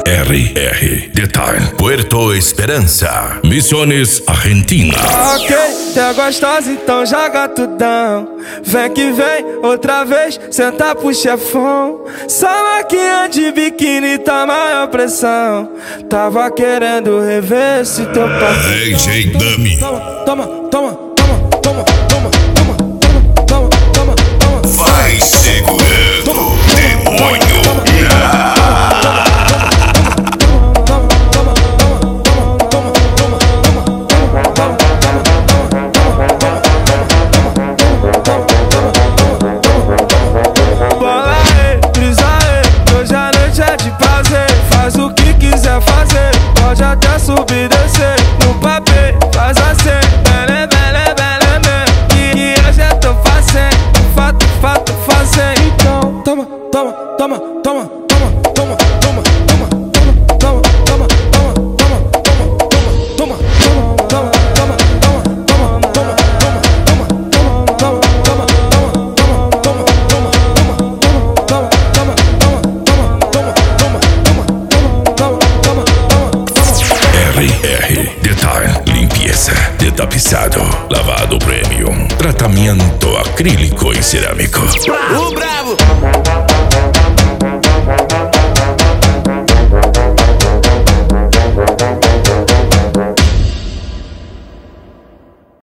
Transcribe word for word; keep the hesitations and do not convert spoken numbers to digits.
R R Detail Puerto Esperança, Misiones, Argentina. Ok, tá gostosa, então joga tudão. Vem que vem, outra vez, senta pro chefão. Só maquinha de biquíni tá maior pressão. Tava querendo rever se teu pai. D J Dummy. Toma, toma, toma, toma, toma, toma, toma, toma, toma, toma. Vai segurando, demônio. Bola aí, brisa aí, hoje a noite é de prazer. Faz o que quiser fazer, pode até subir e descer. No papel, faz assim, bele, bele, bele, bele. Que hoje eu tô fazendo, fato, fato, fazendo. Então, toma, toma, toma, toma, toma, toma, toma, toma, toma, toma, toma, toma, toma, toma, toma, toma, toma, toma, R R Detail Limpieza de tapizado, lavado premium, tratamento acrílico y cerámico. O bravo!